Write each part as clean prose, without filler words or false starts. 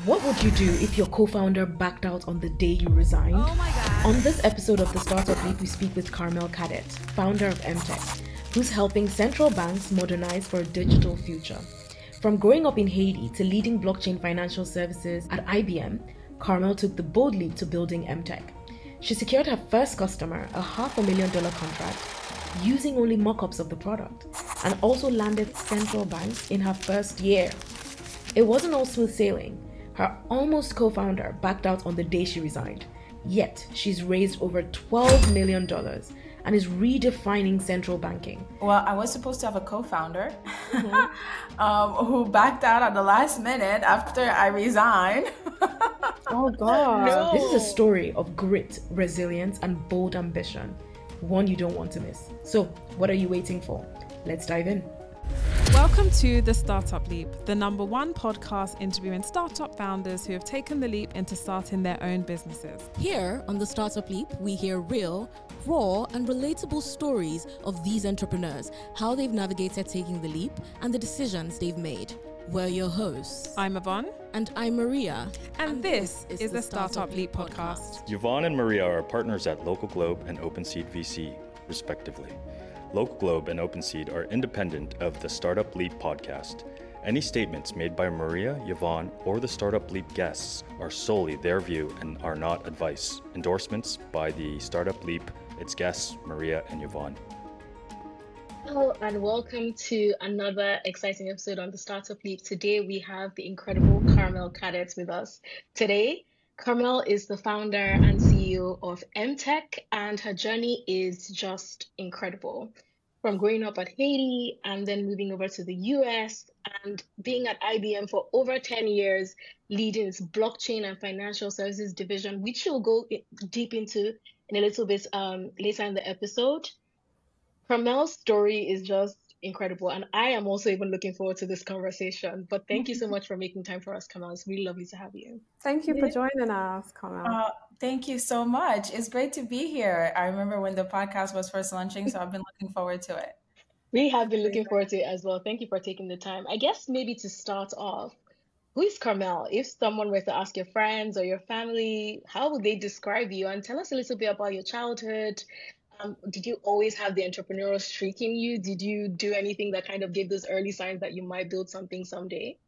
What would you do if your co-founder backed out on the day you resigned? Oh my God. On this episode of the Startup Leap, we speak with Carmel Cadet, founder of MTech, who's helping central banks modernize for a digital future. From growing up in Haiti to leading blockchain financial services at IBM, Carmel took the bold leap to building MTech. She secured her first customer, a $500,000 contract, using only mock-ups of the product, and also landed central banks in her first year. It wasn't all smooth sailing. Her almost co-founder backed out on the day she resigned. Yet, she's raised over $12 million and is redefining central banking. Well, I was supposed to have a co-founder who backed out at the last minute after I resigned. Oh God. No. This is a story of grit, resilience, and bold ambition. One you don't want to miss. So, what are you waiting for? Let's dive in. Welcome to The Startup Leap, the #1 podcast interviewing startup founders who have taken the leap into starting their own businesses. Here on The Startup Leap, we hear real, raw, and relatable stories of these entrepreneurs, how they've navigated taking the leap, and the decisions they've made. We're your hosts. I'm Yvonne. And I'm Maria. And this is the Startup Leap podcast. Yvonne and Maria are partners at Local Globe and OpenSeed VC, respectively. Local Globe and OpenSeed are independent of the Startup Leap podcast. Any statements made by Maria, Yvonne, or the Startup Leap guests are solely their view and are not advice. Endorsements by the Startup Leap, its guests, Maria and Yvonne. Hello and welcome to another exciting episode on the Startup Leap. Today we have the incredible Carmel Cadet with us. Today, Carmel is the founder and CEO of MTech, and her journey is just incredible. From growing up at Haiti and then moving over to the US and being at IBM for over 10 years, leading its blockchain and financial services division, which we'll go deep into in a little bit later in the episode. Carmel's story is just incredible, and I am also even looking forward to this conversation. But thank you so much for making time for us, Carmel. It's really lovely to have you. Thank you for joining us, Carmel. Thank you so much. It's great to be here. I remember when the podcast was first launching, so I've been looking forward to it. We have been looking forward to it as well. Thank you for taking the time. I guess maybe to start off, who is Carmel? If someone were to ask your friends or your family, how would they describe you? And tell us a little bit about your childhood. Did you always have the entrepreneurial streak in you? Did you do anything that kind of gave those early signs that you might build something someday?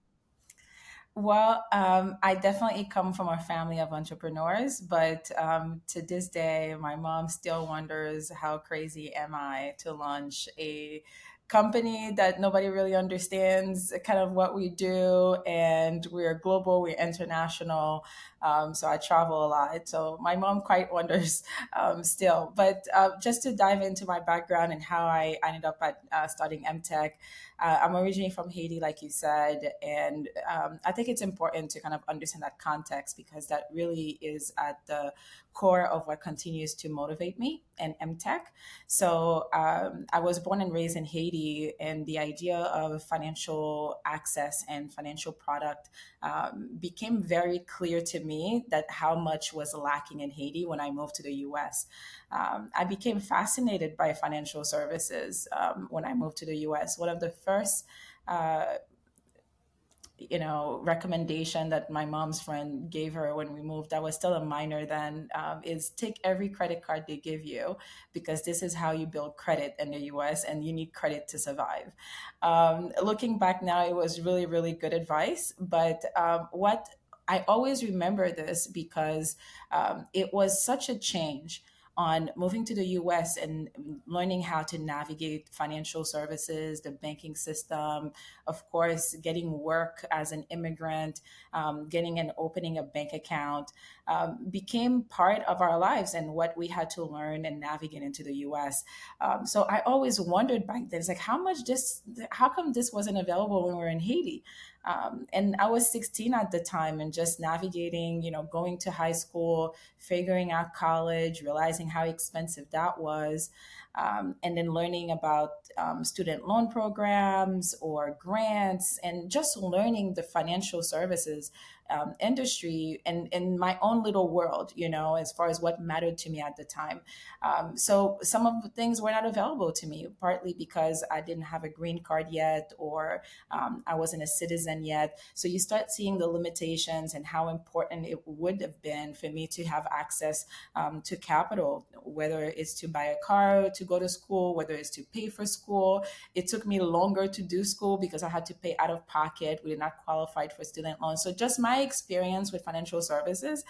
Well, I definitely come from a family of entrepreneurs, but to this day, my mom still wonders how crazy am I to launch a company that nobody really understands kind of what we do, and we're global, we're international, so I travel a lot. So my mom quite wonders still. But just to dive into my background and how I ended up at studying MTech, I'm originally from Haiti, like you said, and I think it's important to kind of understand that context because that really is at the core of what continues to motivate me in MTech. So I was born and raised in Haiti, and the idea of financial access and financial product became very clear to me that how much was lacking in Haiti when I moved to the US. I became fascinated by financial services when I moved to the US. One of the first recommendation that my mom's friend gave her when we moved, I was still a minor then, is take every credit card they give you because this is how you build credit in the US and you need credit to survive. Looking back now, it was really, really good advice. But what I always remember this because it was such a change on moving to the US and learning how to navigate financial services, the banking system, of course, getting work as an immigrant, getting and opening a bank account became part of our lives and what we had to learn and navigate into the US. So I always wondered back then, it's like, how come this wasn't available when we were in Haiti? And I was 16 at the time and just navigating, going to high school, figuring out college, realizing how expensive that was. and then learning about student loan programs or grants, and just learning the financial services industry and in my own little world, as far as what mattered to me at the time. So some of the things were not available to me, partly because I didn't have a green card yet, or I wasn't a citizen yet. So you start seeing the limitations and how important it would have been for me to have access to capital, whether it's to buy a car to go to school, whether it's to pay for school. It took me longer to do school because I had to pay out of pocket. We did not qualify for student loans. So just my experience with financial services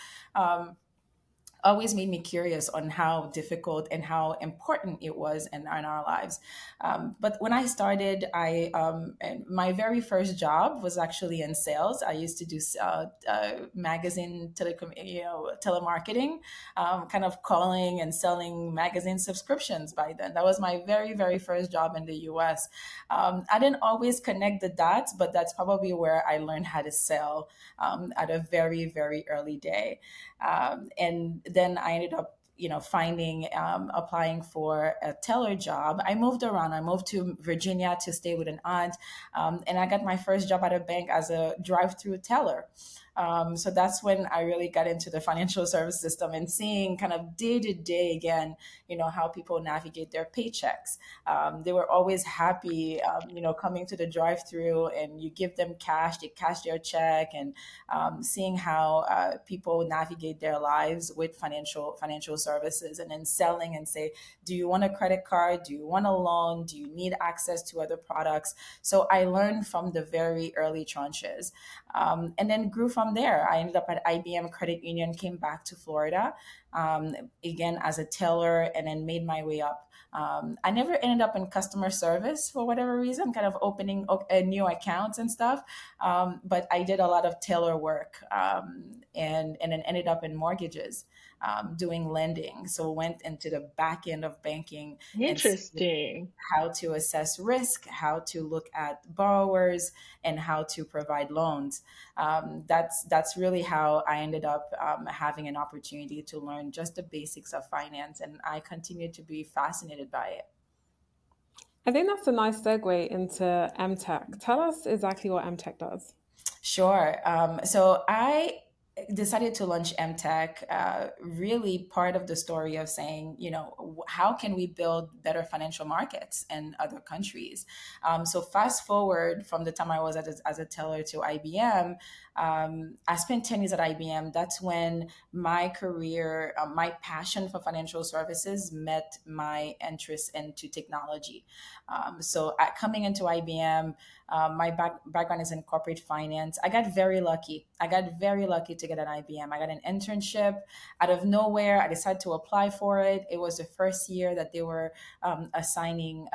always made me curious on how difficult and how important it was in our lives. But when I started, and my very first job was actually in sales. I used to do magazine telemarketing, kind of calling and selling magazine subscriptions by then. That was my very, very first job in the US. I didn't always connect the dots, but that's probably where I learned how to sell at a very, very early day. And then I ended up finding applying for a teller job. I moved around. I moved to Virginia to stay with an aunt, and I got my first job at a bank as a drive-through teller. So that's when I really got into the financial service system and seeing kind of day to day again, how people navigate their paychecks. They were always happy, coming to the drive-through, and you give them cash, they cash their check, and seeing how people navigate their lives with financial services, and then selling and say, do you want a credit card? Do you want a loan? Do you need access to other products? So I learned from the very early tranches, and then grew from there. I ended up at IBM Credit Union, came back to Florida, again as a teller, and then made my way up. I never ended up in customer service for whatever reason, kind of opening new accounts and stuff. But I did a lot of teller work, and then ended up in mortgages, doing lending. So went into the back end of banking and Interesting. how to assess risk, how to look at borrowers, and how to provide loans. That's really how I ended up having an opportunity to learn just the basics of finance, and I continue to be fascinated by it. I think that's a nice segue into MTech. Tell us exactly what MTech does. Sure. So I decided to launch MTech, really part of the story of saying, how can we build better financial markets in other countries? So fast forward from the time I was as a teller to IBM, I spent 10 years at IBM. That's when my career, my passion for financial services met my interest into technology. So coming into IBM, my background is in corporate finance. I got very lucky. To get an IBM. I got an internship out of nowhere. I decided to apply for it. It was the first year that they were assigning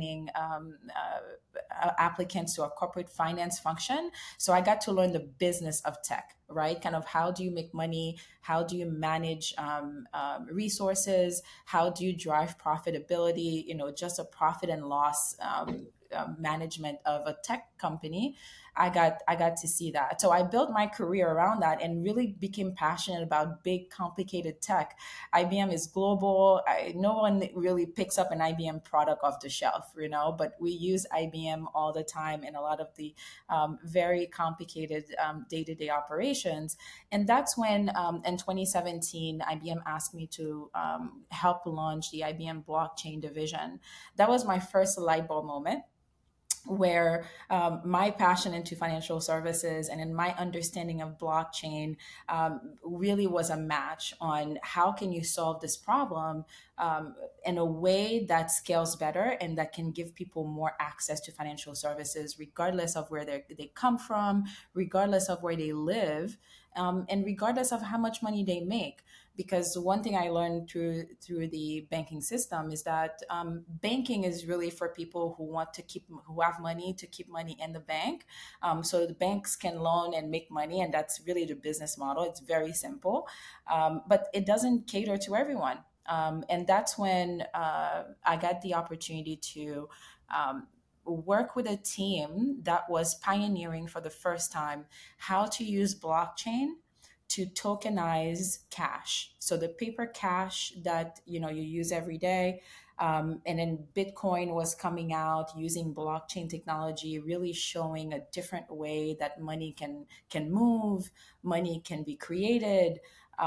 applicants to a corporate finance function. So I got to learn the business of tech, right? Kind of how do you make money? How do you manage resources? How do you drive profitability? Just a profit and loss management of a tech company. I got to see that. So I built my career around that and really became passionate about big, complicated tech. IBM is global. No one really picks up an IBM product off the shelf, but we use IBM all the time in a lot of the very complicated day-to-day operations. And that's when in 2017, IBM asked me to help launch the IBM blockchain division. That was my first light bulb moment, where my passion into financial services and in my understanding of blockchain really was a match on how can you solve this problem in a way that scales better and that can give people more access to financial services, regardless of where they come from, regardless of where they live, and regardless of how much money they make. Because one thing I learned through the banking system is that banking is really for people who have money to keep money in the bank. So the banks can loan and make money, and that's really the business model. It's very simple, but it doesn't cater to everyone. And that's when I got the opportunity to work with a team that was pioneering for the first time how to use blockchain to tokenize cash. So the paper cash that you use every day, And then Bitcoin was coming out using blockchain technology, really showing a different way that money can move, money can be created.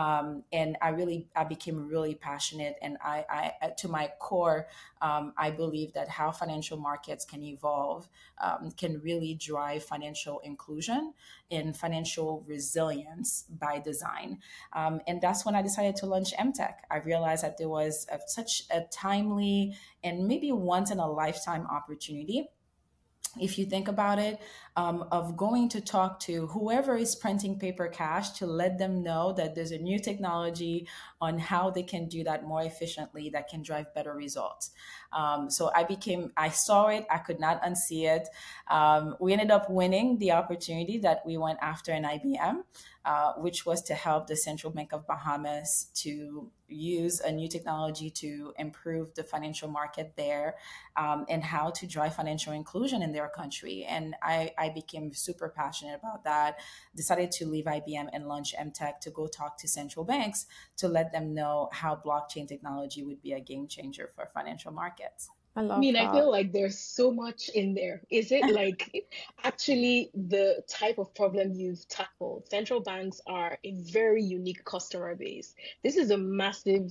And I became really passionate, and I to my core, I believe that how financial markets can evolve can really drive financial inclusion and financial resilience by design. And that's when I decided to launch MTech. I realized that there was such a timely and maybe once in a lifetime opportunity, if you think about it, of going to talk to whoever is printing paper cash to let them know that there's a new technology on how they can do that more efficiently that can drive better results. So I saw it, I could not unsee it. We ended up winning the opportunity that we went after in IBM, which was to help the Central Bank of Bahamas to use a new technology to improve the financial market there, and how to drive financial inclusion in their country. And I became super passionate about that, decided to leave IBM and launch MTech to go talk to central banks to let them know how blockchain technology would be a game changer for financial markets. I I love mean, I that. feel like there's so much in there. Is it like actually the type of problem you've tackled? Central banks are a very unique customer base. This is a massive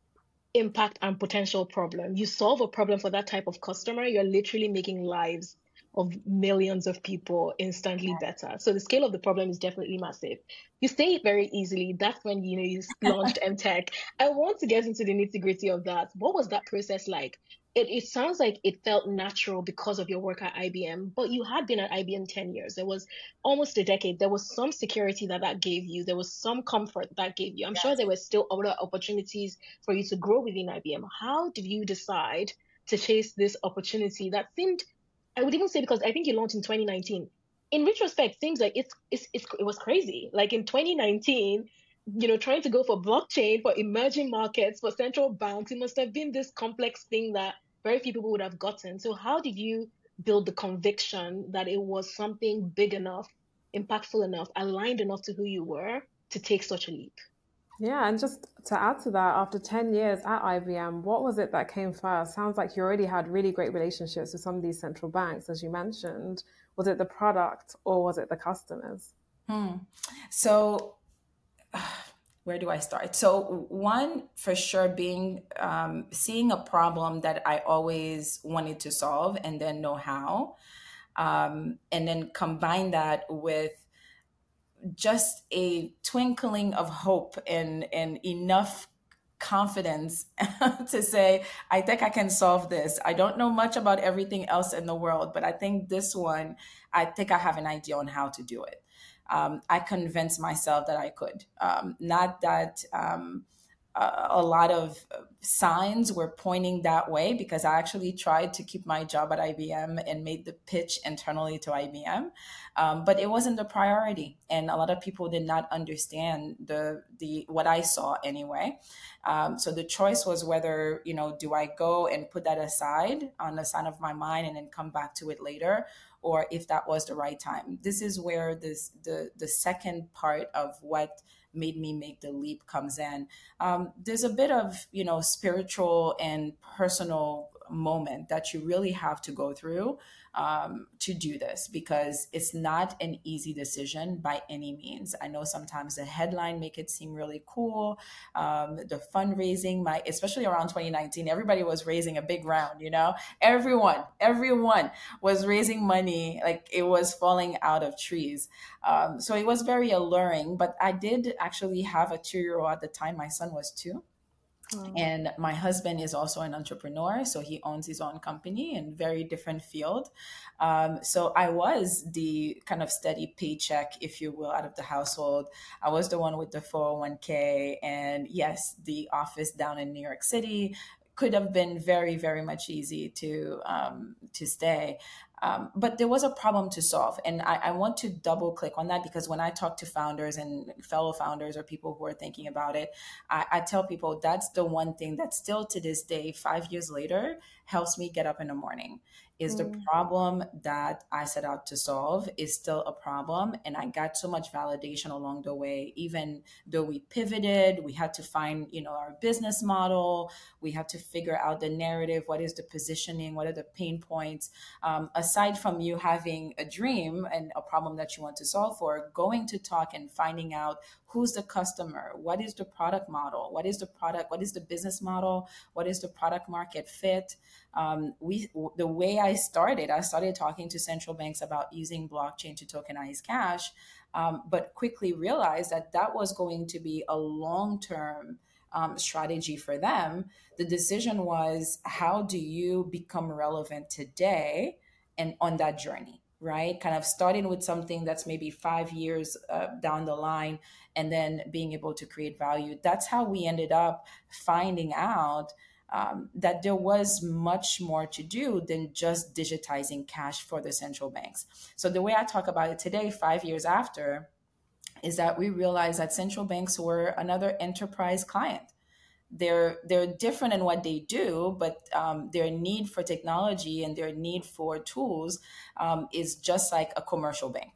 impact and potential problem. You solve a problem for that type of customer, you're literally making lives of millions of people instantly better. So the scale of the problem is definitely massive. You say it very easily. That's when you launched MTech. I want to get into the nitty-gritty of that. What was that process like? It sounds like it felt natural because of your work at IBM, but you had been at IBM 10 years. There was almost a decade. There was some security that gave you. There was some comfort that gave you. I'm sure there were still other opportunities for you to grow within IBM. How did you decide to chase this opportunity that seemed, I would even say, because I think you launched in 2019. In retrospect, seems like it was crazy. Like in 2019, trying to go for blockchain, for emerging markets, for central banks, it must have been this complex thing that very few people would have gotten. So how did you build the conviction that it was something big enough, impactful enough, aligned enough to who you were to take such a leap? Yeah, and just to add to that, after 10 years at IBM, what was it that came first? Sounds like you already had really great relationships with some of these central banks, as you mentioned. Was it the product or was it the customers? So where do I start? So one, for sure, being seeing a problem that I always wanted to solve and then know how, and then combine that with just a twinkling of hope and enough confidence to say, I think I can solve this. I don't know much about everything else in the world, but I think this one, I think I have an idea on how to do it. I convinced myself that I could. Not that a lot of signs were pointing that way, because I actually tried to keep my job at IBM and made the pitch internally to IBM, but it wasn't the priority, and a lot of people did not understand the what I saw anyway. So the choice was whether do I go and put that aside on the side of my mind and then come back to it later, or if that was the right time. This is where the second part of what made me make the leap comes in. There's a bit of spiritual and personal moment that you really have to go through to do this, because it's not an easy decision by any means. I know sometimes the headline make it seem really cool. The fundraising, especially around 2019, everybody was raising a big round. Everyone was raising money like it was falling out of trees. So it was very alluring. But I did actually have a 2-year-old at the time. My son was 2. And my husband is also an entrepreneur, so he owns his own company in very different field. So I was the kind of steady paycheck, if you will, out of the household. I was the one with the 401k, and yes, the office down in New York City could have been very, very much easy to stay. But there was a problem to solve. And I want to double click on that, because when I talk to founders and fellow founders or people who are thinking about it, I tell people that's the one thing that still to this day, 5 years later, helps me get up in the morning. Is the problem that I set out to solve is still a problem. And I got so much validation along the way. Even though we pivoted, we had to find, our business model. We had to figure out the narrative. What is the positioning? What are the pain points? Aside from you having a dream and a problem that you want to solve for, going to talk and finding out who's the customer, what is the product model, what is the product, what is the business model, what is the product market fit. The way I started talking to central banks about using blockchain to tokenize cash, but quickly realized that that was going to be a long-term strategy for them. The decision was, how do you become relevant today and on that journey, right? Kind of starting with something that's maybe 5 years down the line, and then being able to create value. That's how we ended up finding out that there was much more to do than just digitizing cash for the central banks. So the way I talk about it today, 5 years after, is that we realized that central banks were another enterprise client. They're different in what they do, but their need for technology and their need for tools is just like a commercial bank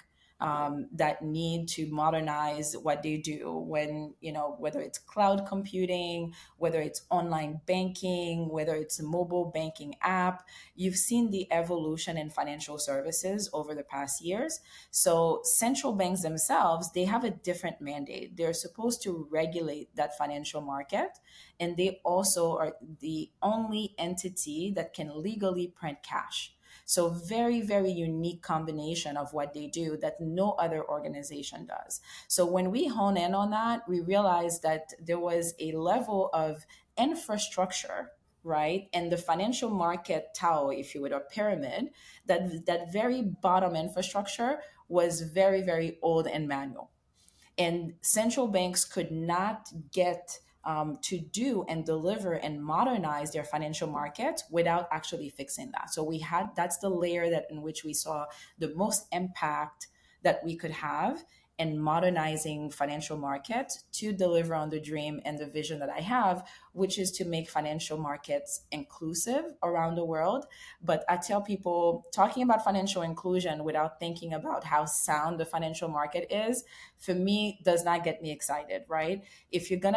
that need to modernize what they do. When, whether it's cloud computing, whether it's online banking, whether it's a mobile banking app, you've seen the evolution in financial services over the past years. So central banks themselves, they have a different mandate. They're supposed to regulate that financial market, and they also are the only entity that can legally print cash. So very, very unique combination of what they do that no other organization does. So when we hone in on that, we realized that there was a level of infrastructure, right? And the financial market tower, if you would, or pyramid, that very bottom infrastructure was very, very old and manual. And central banks could not get to do and deliver and modernize their financial market without actually fixing that. So that's the layer that in which we saw the most impact that we could have in modernizing financial markets to deliver on the dream and the vision that I have, which is to make financial markets inclusive around the world. But I tell people, talking about financial inclusion without thinking about how sound the financial market is, for me, does not get me excited, right? If you're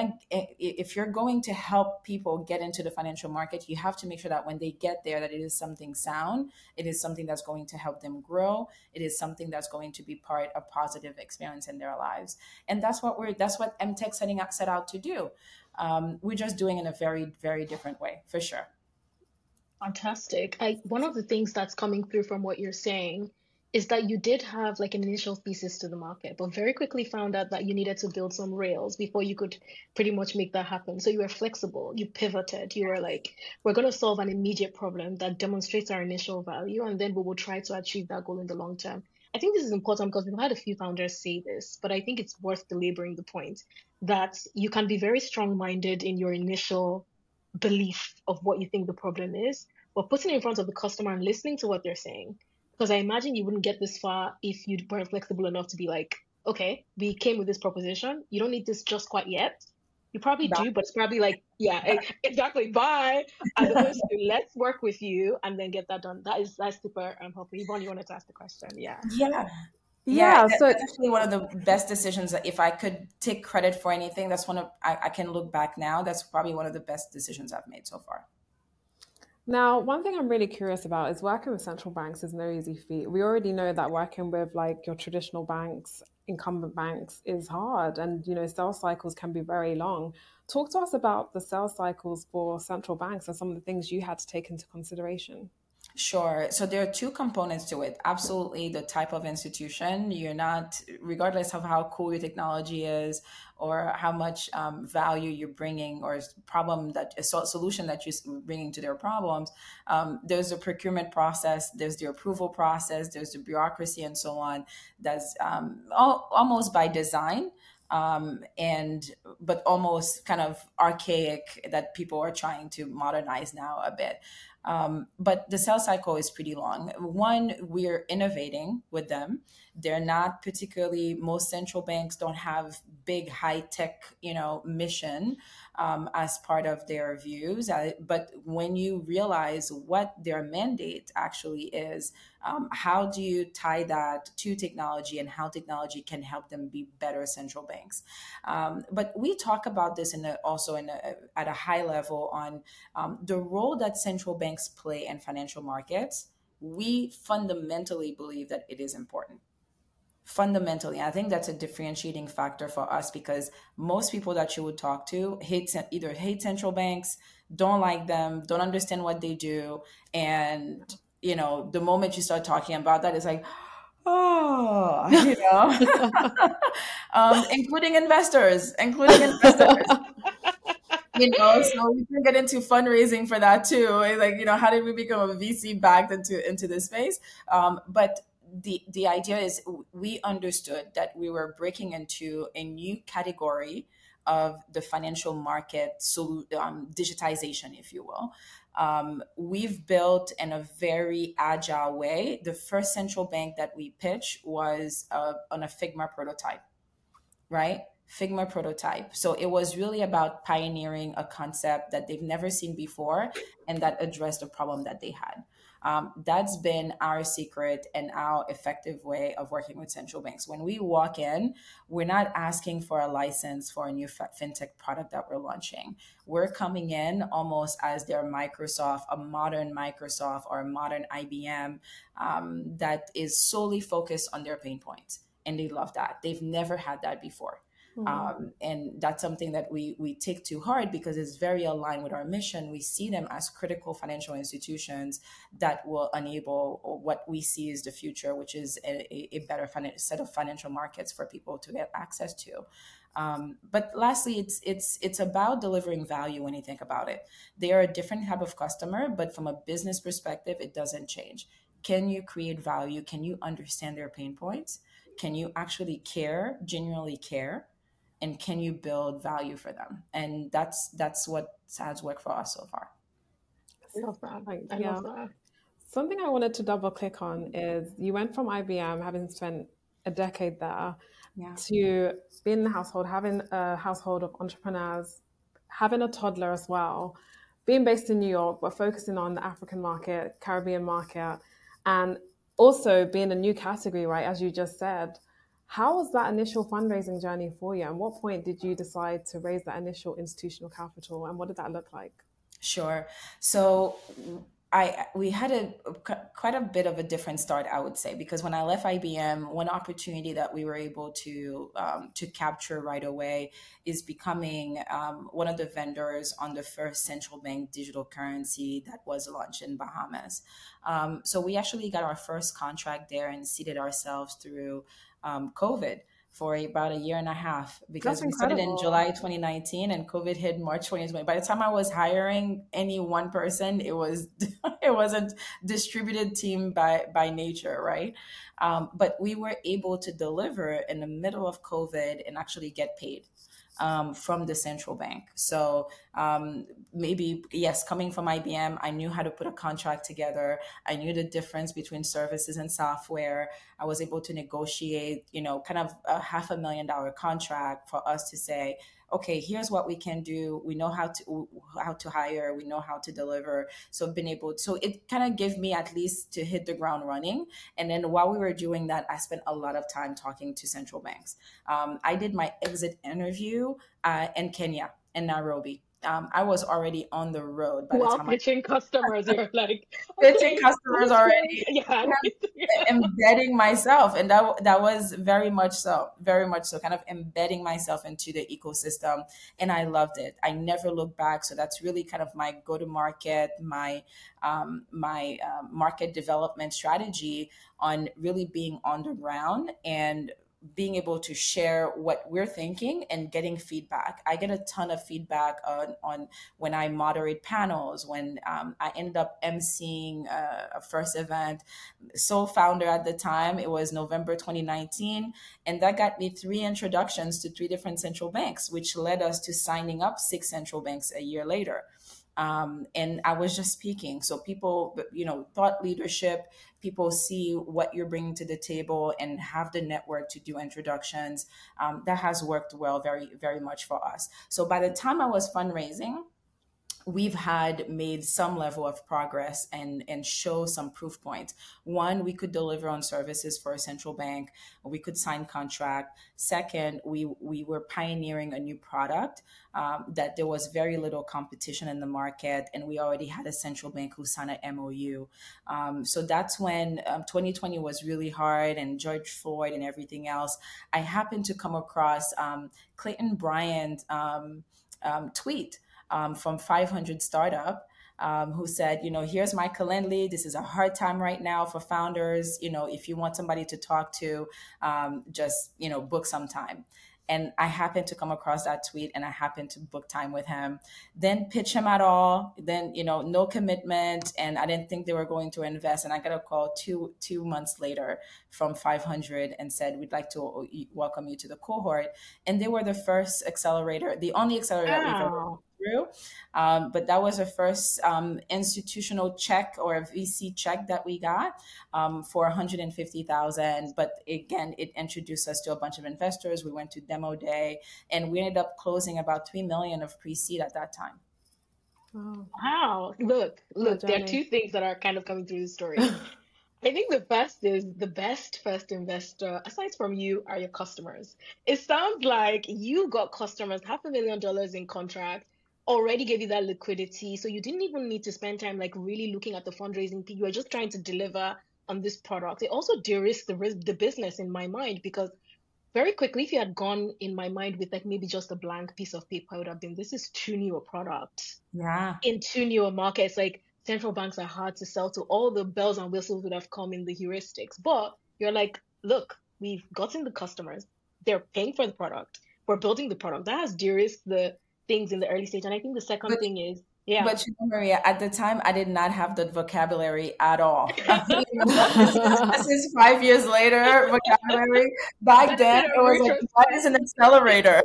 going to help people get into the financial market, you have to make sure that when they get there, that it is something sound, it is something that's going to help them grow, it is something that's going to be part of positive experience in their lives. And that's what MTech set out to do. We're just doing it in a very, very different way, for sure. Fantastic. One of the things that's coming through from what you're saying is that you did have like an initial thesis to the market, but very quickly found out that you needed to build some rails before you could pretty much make that happen. So you were flexible, you pivoted, you were like, we're going to solve an immediate problem that demonstrates our initial value, and then we will try to achieve that goal in the long term. I think this is important because we've had a few founders say this, but I think it's worth belaboring the point that you can be very strong-minded in your initial belief of what you think the problem is, but putting it in front of the customer and listening to what they're saying. Because I imagine you wouldn't get this far if you weren't flexible enough to be like, okay, we came with this proposition. You don't need this just quite yet. You probably do, but it's probably like, yeah, exactly. Bye. As opposed to let's work with you and then get that done. That's super helpful. Yvonne, you wanted to ask the question. Yeah. So that's actually one of the best decisions. That if I could take credit for anything, that's I can look back now. That's probably one of the best decisions I've made so far. Now, one thing I'm really curious about is working with central banks is no easy feat. We already know that working with like your traditional banks, incumbent banks, is hard, and sales cycles can be very long. Talk to us about the sales cycles for central banks and some of the things you had to take into consideration. Sure. So there are two components to it. Absolutely, the type of institution. You're not, regardless of how cool your technology is or how much value you're bringing or solution that you're bringing to their problems, there's a procurement process, there's the approval process, there's the bureaucracy and so on. That's almost by design. But almost kind of archaic that people are trying to modernize now a bit. But the sales cycle is pretty long. One, we're innovating with them. They're not particularly, most central banks don't have big high tech, mission as part of their views. But when you realize what their mandate actually is, how do you tie that to technology and how technology can help them be better central banks? But we talk about this at a high level on the role that central banks play in financial markets. We fundamentally believe that it is important. Fundamentally, I think that's a differentiating factor for us, because most people that you would talk to either hate central banks, don't like them, don't understand what they do, and the moment you start talking about that, it's like, oh, including investors. So we can get into fundraising for that too. Like, how did we become a VC backed into this space? But the idea is, we understood that we were breaking into a new category of the financial market, digitization, if you will. We've built in a very agile way. The first central bank that we pitched was on a Figma prototype, right? Figma prototype. So it was really about pioneering a concept that they've never seen before and that addressed a problem that they had. That's been our secret and our effective way of working with central banks. When we walk in, we're not asking for a license for a new fintech product that we're launching. We're coming in almost as their Microsoft, a modern Microsoft or a modern IBM, that is solely focused on their pain points. And they love that. They've never had that before. And that's something that we take to heart, because it's very aligned with our mission. We see them as critical financial institutions that will enable what we see as the future, which is a better set of financial markets for people to get access to. But lastly, it's about delivering value. When you think about it, they are a different type of customer, but from a business perspective, it doesn't change. Can you create value? Can you understand their pain points? Can you actually genuinely care? And can you build value for them? And that's what has worked for us so far. I love that. I love that. Something I wanted to double click on is, you went from IBM, having spent a decade there, to being in the household, having a household of entrepreneurs, having a toddler as well, being based in New York, but focusing on the African market, Caribbean market, and also being a new category, right? As you just said. How was that initial fundraising journey for you? And what point did you decide to raise that initial institutional capital? And what did that look like? Sure. So we had quite a bit of a different start, I would say, because when I left IBM, one opportunity that we were able to capture right away is becoming one of the vendors on the first central bank digital currency that was launched in Bahamas. So we actually got our first contract there and seeded ourselves through COVID for about a year and a half, because we started in July 2019 and COVID hit March 2020. By the time I was hiring any one person, it was a distributed team by nature, right? But we were able to deliver in the middle of COVID and actually get paid from the central bank. So maybe, yes, coming from IBM, I knew how to put a contract together. I knew the difference between services and software. I was able to negotiate, kind of a $500,000 contract for us to say, okay, here's what we can do. We know how to hire. We know how to deliver. So it kind of gave me at least to hit the ground running. And then while we were doing that, I spent a lot of time talking to central banks. I did my exit interview in Kenya, in Nairobi. I was already on the road by the time pitching customers. You're like pitching customers already, embedding myself, and that was very much so, kind of embedding myself into the ecosystem, and I loved it. I never looked back. So that's really kind of my go-to-market, my market development strategy on really being on the ground and being able to share what we're thinking and getting feedback. I get a ton of feedback on when I moderate panels, when I ended up emceeing a first event. Sole founder at the time, it was November 2019. And that got me 3 introductions to 3 different central banks, which led us to signing up 6 central banks a year later. And I was just speaking. So people, thought leadership, people see what you're bringing to the table and have the network to do introductions. That has worked well, very, very much for us. So by the time I was fundraising, we've had made some level of progress and show some proof points. One, we could deliver on services for a central bank. We could sign contract. Second, we were pioneering a new product that there was very little competition in the market, and we already had a central bank who signed an MOU. So that's when 2020 was really hard, and George Floyd and everything else. I happened to come across Clayton Bryant tweet from 500 Startup, who said, here's my Calendly. This is a hard time right now for founders. If you want somebody to talk to, just, book some time. And I happened to come across that tweet, and I happened to book time with him, then pitch him at all. Then, no commitment. And I didn't think they were going to invest. And I got a call two months later from 500 and said, we'd like to welcome you to the cohort. And they were the first accelerator, the only accelerator that we've ever through. But that was the first institutional check or a VC check that we got for 150,000. But again, it introduced us to a bunch of investors. We went to demo day, and we ended up closing about 3 million of pre-seed at that time. Wow. Look, there are two things that are kind of coming through the story. I think the best first investor, aside from you, are your customers. It sounds like you got customers, $500,000 in contract, already gave you that liquidity. So you didn't even need to spend time like really looking at the fundraising. You were just trying to deliver on this product. It also de-risked the business in my mind, because very quickly, if you had gone in my mind with like maybe just a blank piece of paper, I would have been, this is too new a product. Yeah. In too new a market. Like central banks are hard to sell to. All the bells and whistles would have come in the heuristics. But you're like, look, we've gotten the customers. They're paying for the product. We're building the product. That has de-risked the things in the early stage. And I think the second thing is, yeah. But Maria, at the time, I did not have the vocabulary at all. This is 5 years later, vocabulary. Back then, it was like, what is an accelerator?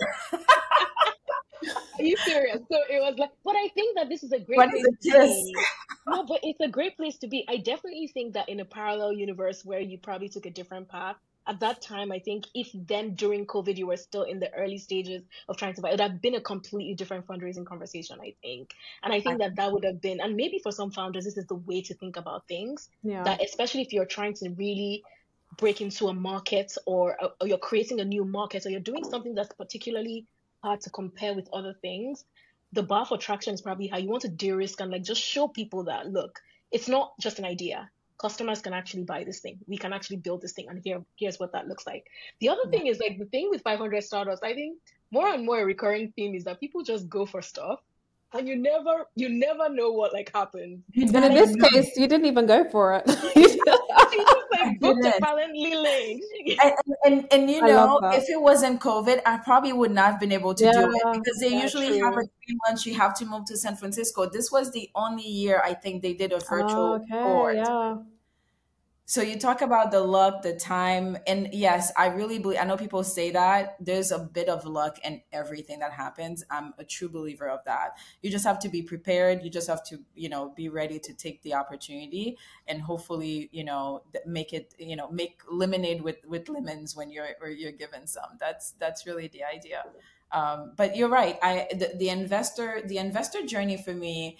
Are you serious? So it was like, but I think that this is a great place to be. No, but it's a great place to be. I definitely think that in a parallel universe where you probably took a different path, at that time, I think if then during COVID you were still in the early stages of trying to buy, it would have been a completely different fundraising conversation, I think. And I think that would have been, and maybe for some founders, this is the way to think about things. Yeah. That especially if you're trying to really break into a market, or you're creating a new market, or you're doing something that's particularly hard to compare with other things, the bar for traction is probably how you want to de-risk and like just show people that, look, it's not just an idea. Customers can actually buy this thing. We can actually build this thing, and here's what that looks like. The other thing is like the thing with 500 startups, I think more and more a recurring theme is that people just go for stuff, and you never know what like happens. But in this case, you didn't even go for it. You just like booked a Calendly link. And if it wasn't COVID, I probably would not have been able to do it, because they usually have a 3 months you have to move to San Francisco. This was the only year I think they did a virtual board. Yeah. So you talk about the luck, the time, and yes, I really believe, I know people say that there's a bit of luck in everything that happens. I'm a true believer of that. You just have to be prepared. You just have to, be ready to take the opportunity, and hopefully, make it, make lemonade with lemons when you're given some. That's really the idea. But you're right. The investor journey for me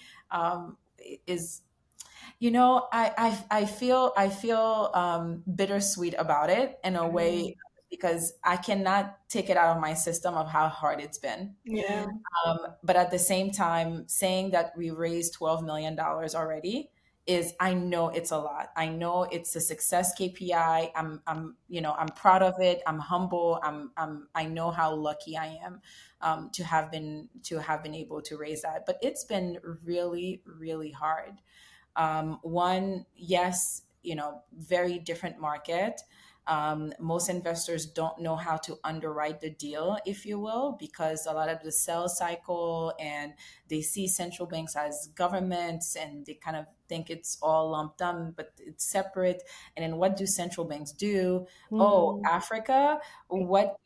is, I feel bittersweet about it in a way, because I cannot take it out of my system of how hard it's been. Yeah. But at the same time, saying that we raised $12 million already I know it's a lot. I know it's a success KPI. I'm proud of it. I'm humble. I know how lucky I am to have been able to raise that. But it's been really, really hard. One, yes, very different market. Most investors don't know how to underwrite the deal, if you will, because a lot of the sales cycle, and they see central banks as governments, and they kind of think it's all lumped on, but it's separate. And then what do central banks do? Oh, Mm. Africa, what,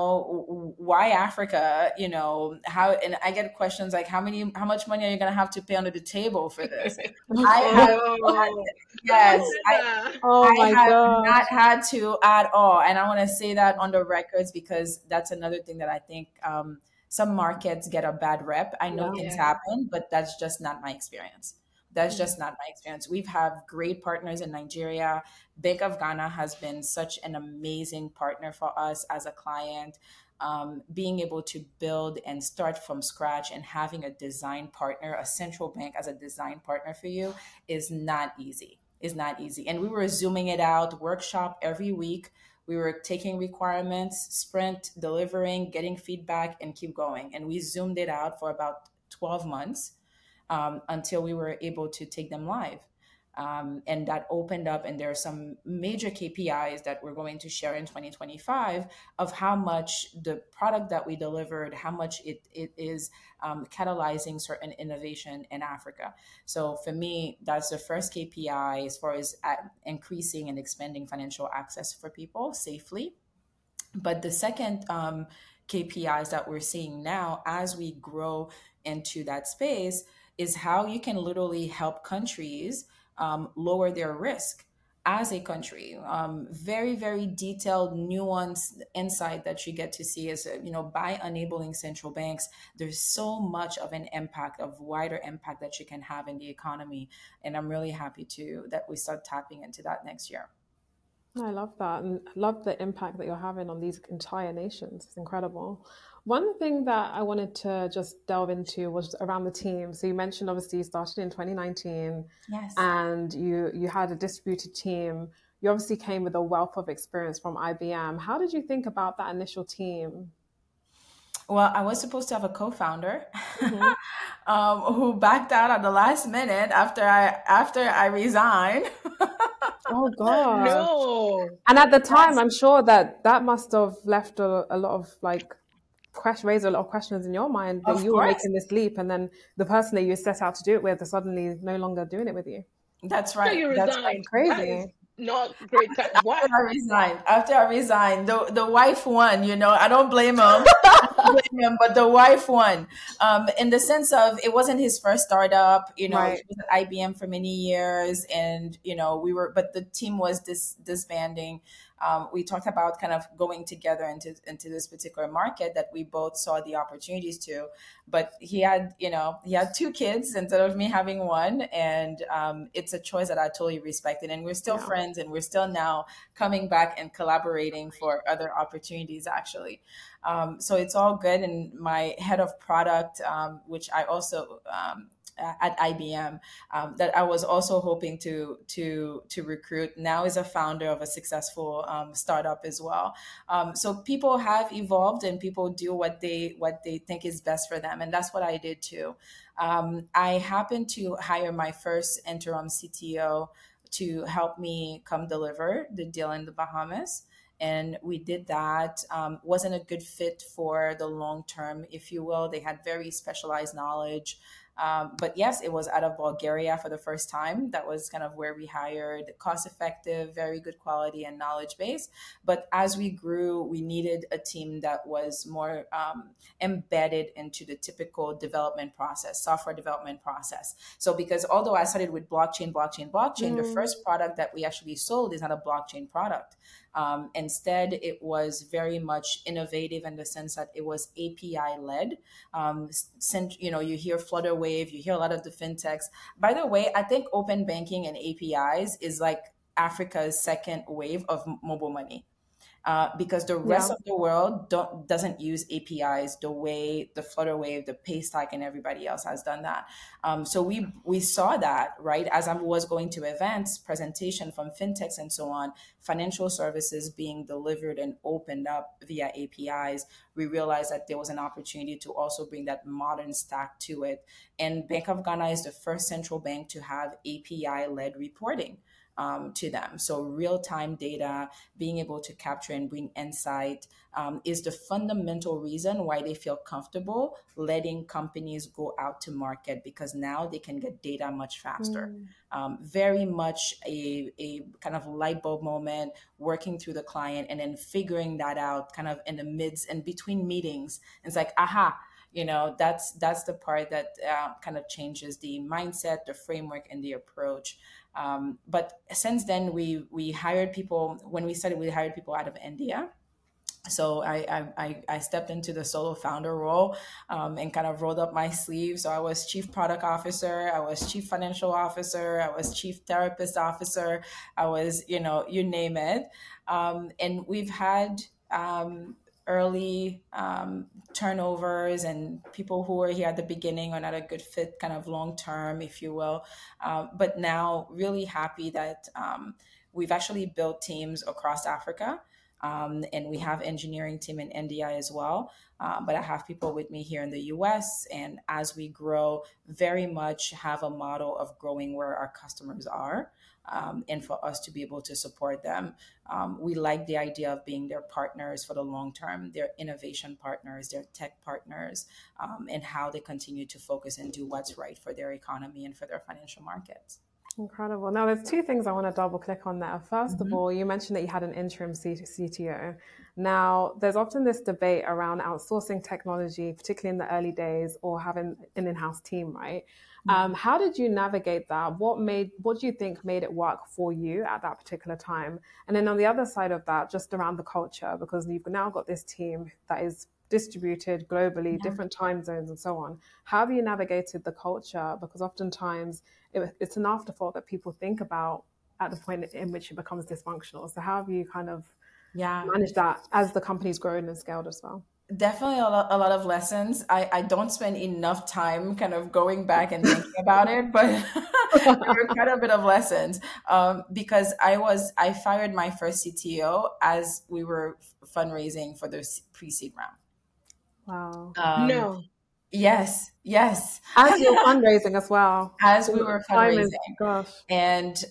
why Africa, how, and I get questions like, how much money are you going to have to pay under the table for this? I have, Oh, yes, Amanda. Oh I my have gosh. not had to at all. And I want to say that on the records, because that's another thing that I think some markets get a bad rep. I know Yeah. things Yeah. happen, but that's just not my experience. That's just not my experience. We've have great partners in Nigeria. Bank of Ghana has been such an amazing partner for us as a client. Being able to build and start from scratch and having a design partner, a central bank as a design partner for you, is not easy. Is not easy. And we were zooming it out, workshop every week. We were taking requirements, sprint, delivering, getting feedback, and keep going. And we zoomed it out for about 12 months, until we were able to take them live. And that opened up, and there are some major KPIs that we're going to share in 2025 of how much the product that we delivered, how much it is catalyzing certain innovation in Africa. So for me, that's the first KPI as far as increasing and expanding financial access for people safely. But the second KPIs that we're seeing now as we grow into that space is how you can literally help countries lower their risk as a country. Very, very detailed, nuanced insight that you get to see is, by enabling central banks, there's so much of an impact, of wider impact that you can have in the economy. And I'm really happy that we start tapping into that next year. I love that, and I love the impact that you're having on these entire nations. It's incredible. One thing that I wanted to just delve into was around the team. So you mentioned obviously you started in 2019 Yes. and you had a distributed team. You obviously came with a wealth of experience from IBM. How did you think about that initial team? Well, I was supposed to have a co-founder Hmm. who backed out at the last minute after I resigned. Oh gosh. No. And at the time, Yes, I'm sure that that must have left a lot of like raised a lot of questions in your mind that of you were course. making this leap, and then the person that you set out to do it with is suddenly no longer doing it with you. That's After right. you That's right. resigned, that is Crazy. not great time. What? After I resigned, the wife won. I don't blame him. Blame him, but the wife won. In the sense of, it wasn't his first startup. He Right. was at IBM for many years, and but the team was disbanding. We talked about kind of going together into this particular market that we both saw the opportunities to. But he had two kids instead of me having one, and it's a choice that I totally respected. And we're still Yeah. friends, and we're still now coming back and collaborating for other opportunities, actually. So it's all good. And my head of product, which I also at IBM, that I was also hoping to recruit, now is a founder of a successful startup as well. So people have evolved, and people do what they think is best for them, and that's what I did too. I happened to hire my first interim CTO to help me come deliver the deal in the Bahamas. And we did that. Wasn't a good fit for the long term, if you will. They had very specialized knowledge. But yes, it was out of Bulgaria for the first time. That was kind of where we hired, cost effective, very good quality and knowledge base. But as we grew, we needed a team that was more embedded into the typical development process, software development process. So because although I started with blockchain, the Mm. first product that we actually sold is not a blockchain product. Instead, it was very much innovative in the sense that it was API led. You hear Flutterwave, you hear a lot of the fintechs. By the way, I think open banking and APIs is like Africa's second wave of mobile money, because the rest Yeah. of the world doesn't use APIs the way the Flutterwave, the Paystack, and everybody else has done that. So we saw that, right, as I was going to events, presentation from fintechs and so on, financial services being delivered and opened up via APIs. We realized that there was an opportunity to also bring that modern stack to it. And Bank of Ghana is the first central bank to have API led reporting. to them. So real-time data, being able to capture and bring insight is the fundamental reason why they feel comfortable letting companies go out to market, because now they can get data much faster. Very much a kind of light bulb moment, working through the client and then figuring that out kind of in the midst and between meetings. It's like, aha, that's the part that kind of changes the mindset, the framework, and the approach. But since then, we hired people. When we started, we hired people out of India. So I stepped into the solo founder role and kind of rolled up my sleeves. So I was chief product officer, I was chief financial officer, I was chief therapist officer, I was, you name it. And we've had early turnovers, and people who were here at the beginning are not a good fit kind of long term, if you will. But now really happy that we've actually built teams across Africa. And we have engineering team in India as well. But I have people with me here in the US. And as we grow, very much have a model of growing where our customers are. And for us to be able to support them. We like the idea of being their partners for the long term, their innovation partners, their tech partners, and how they continue to focus and do what's right for their economy and for their financial markets. Incredible. Now, there's two things I want to double click on there. First of all, you mentioned that you had an interim CTO. Now, there's often this debate around outsourcing technology, particularly in the early days, or having an in-house team, right? How did you navigate that? What do you think made it work for you at that particular time? And then on the other side of that, just around the culture, because you've now got this team that is distributed globally, different time zones and so on. How have you navigated the culture? Because oftentimes it's an afterthought that people think about at the point in which it becomes dysfunctional. So how have you kind of managed that as the company's grown and scaled as well? Definitely a lot of lessons. I don't spend enough time kind of going back and thinking about it, but there were quite a bit of lessons because I fired my first CTO as we were fundraising for the pre-seed round. Wow. No. Yes. As you're fundraising as well. As we were fundraising. Gosh. And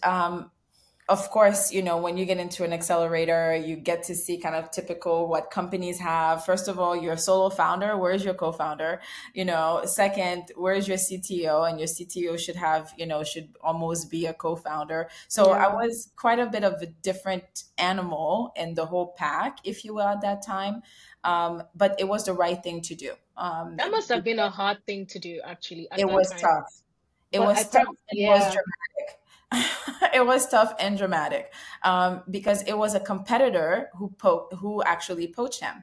of course, when you get into an accelerator, you get to see kind of typical what companies have. First of all, you're a solo founder. Where's your co-founder? Second, where's your CTO? And your CTO should almost be a co-founder. So I was quite a bit of a different animal in the whole pack, if you will, at that time. But it was the right thing to do. That must have been a hard thing to do, actually. It was tough. It was tough. It was dramatic. It was tough and dramatic because it was a competitor who actually poached him.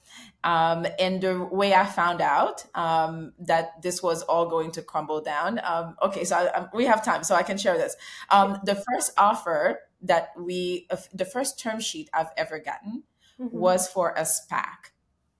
And the way I found out that this was all going to crumble down. Okay, so we have time, so I can share this. The first offer the first term sheet I've ever gotten was for a SPAC.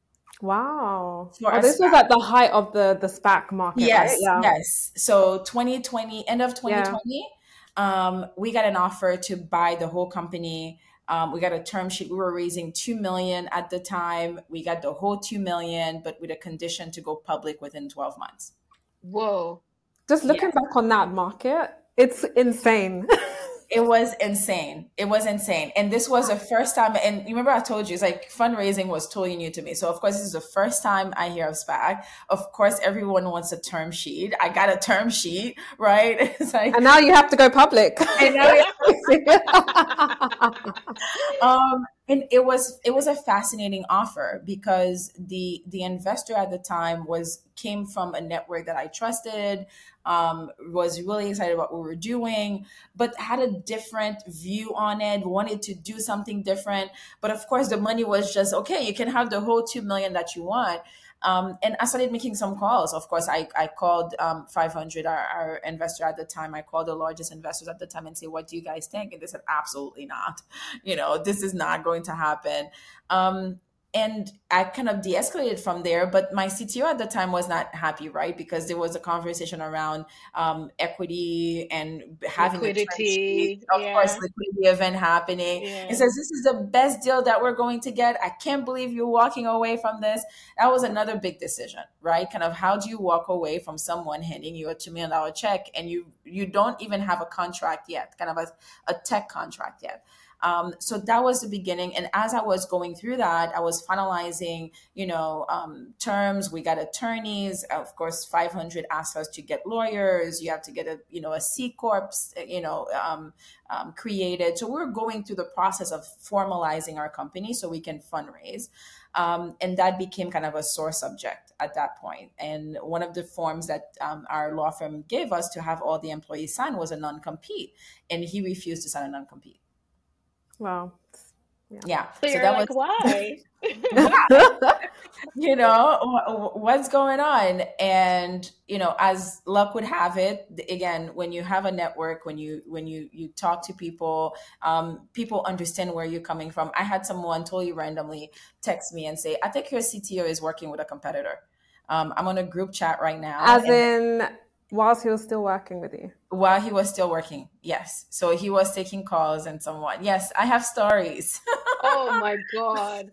Wow. This was at the height of the SPAC market, yes, right? Yes. So 2020, end of 2020, we got an offer to buy the whole company. We got a term sheet. We were raising $2 million at the time. We got the whole $2 million, but with a condition to go public within 12 months. Whoa. Just looking back on that market, it's insane. It was insane. And this was the first time. And remember, I told you, it's like fundraising was totally new to me. So, of course, this is the first time I hear of SPAC. Of course, everyone wants a term sheet. I got a term sheet, right? It's like, and now you have to go public. And it was a fascinating offer because the investor at the time came from a network that I trusted, was really excited about what we were doing, but had a different view on it, wanted to do something different. But of course, the money was just, okay, you can have the whole $2 million that you want. And I started making some calls. Of course, I called 500, our investor at the time. I called the largest investors at the time and said, what do you guys think? And they said, absolutely not. This is not going to happen. And I kind of de-escalated from there, but my CTO at the time was not happy, right? Because there was a conversation around equity and having a term sheet, Liquidity. of course, Yeah. liquidity event happening. It Yeah. says, this is the best deal that we're going to get. I can't believe you're walking away from this. That was another big decision, right? Kind of how do you walk away from someone handing you a $2 million check and you don't even have a contract yet, kind of a tech contract yet. So that was the beginning. And as I was going through that, I was finalizing, terms. We got attorneys. Of course, 500 asked us to get lawyers. You have to get a C Corp, created. So we're going through the process of formalizing our company so we can fundraise. And that became kind of a sore subject at that point. And one of the forms that our law firm gave us to have all the employees sign was a non-compete. And he refused to sign a non-compete. Wow. Yeah. So So you're that like, was, why? what's going on? And, as luck would have it, again, when you have a network, when you talk to people, people understand where you're coming from. I had someone totally randomly text me and say, I think your CTO is working with a competitor. I'm on a group chat right now. As in, whilst he was still working with you? While he was still working, yes. So he was taking calls and someone, yes, I have stories. Oh my God.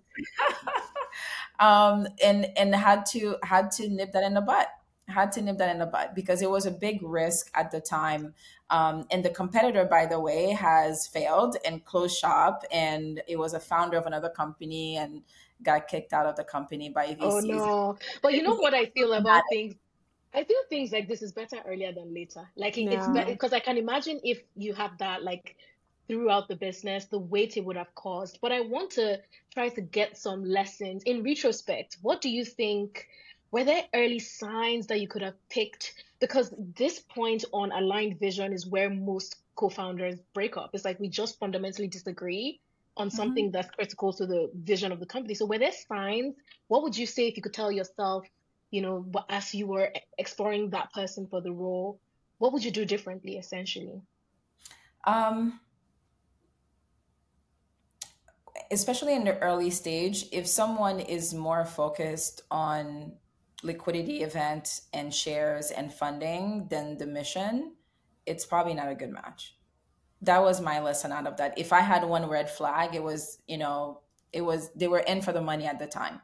And had to nip that in the butt. Had to nip that in the butt because it was a big risk at the time. And the competitor, by the way, has failed and closed shop. And it was a founder of another company and got kicked out of the company by VCs. Oh no. But you know what I feel about things? I feel things like this is better earlier than later. Like it's better Yeah. because I can imagine if you have that like throughout the business, the weight it would have caused. But I want to try to get some lessons in retrospect. What do you think? Were there early signs that you could have picked? Because this point on aligned vision is where most co-founders break up. It's like we just fundamentally disagree on something that's critical to the vision of the company. So were there signs? What would you say if you could tell yourself, as you were exploring that person for the role, what would you do differently, essentially? Especially in the early stage, if someone is more focused on liquidity event and shares and funding than the mission, it's probably not a good match. That was my lesson out of that. If I had one red flag, it was, they were in for the money at the time.